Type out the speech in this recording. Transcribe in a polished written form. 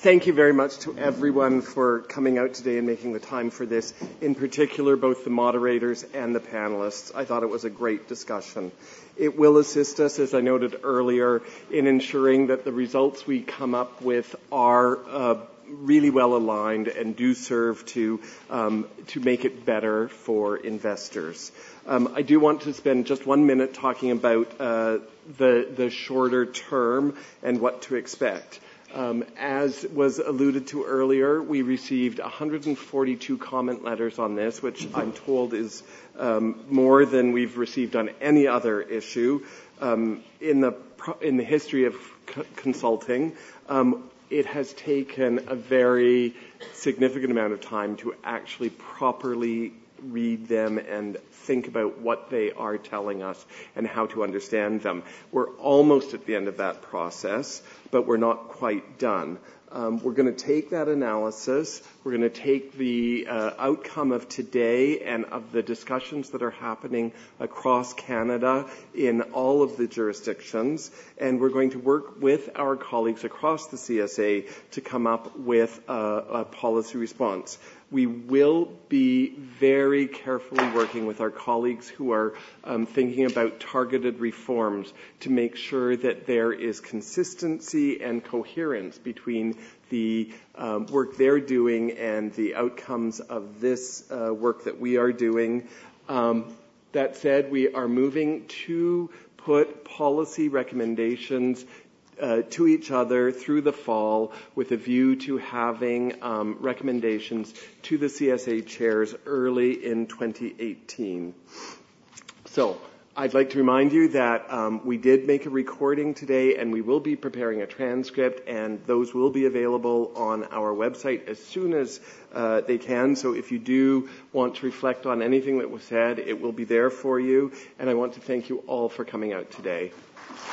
Thank you very much to everyone for coming out today and making the time for this, in particular both the moderators and the panelists. I thought it was a great discussion. It will assist us, as I noted earlier, in ensuring that the results we come up with are really well aligned and do serve to make it better for investors. I do want to spend just 1 minute talking about the shorter term and what to expect. As was alluded to earlier, we received 142 comment letters on this, which I'm told is more than we've received on any other issue in the history of consulting. It has taken a very significant amount of time to actually properly read them and think about what they are telling us and how to understand them. We're almost at the end of that process, but we're not quite done. We're going to take that analysis, we're going to take the outcome of today and of the discussions that are happening across Canada in all of the jurisdictions, and we're going to work with our colleagues across the CSA to come up with a policy response. We will be very carefully working with our colleagues who are thinking about targeted reforms to make sure that there is consistency and coherence between the work they're doing and the outcomes of this work that we are doing. That said, we are moving to put policy recommendations to each other through the fall with a view to having recommendations to the CSA chairs early in 2018. So I'd like to remind you that we did make a recording today, and we will be preparing a transcript, and those will be available on our website as soon as they can. So if you do want to reflect on anything that was said, it will be there for you. And I want to thank you all for coming out today.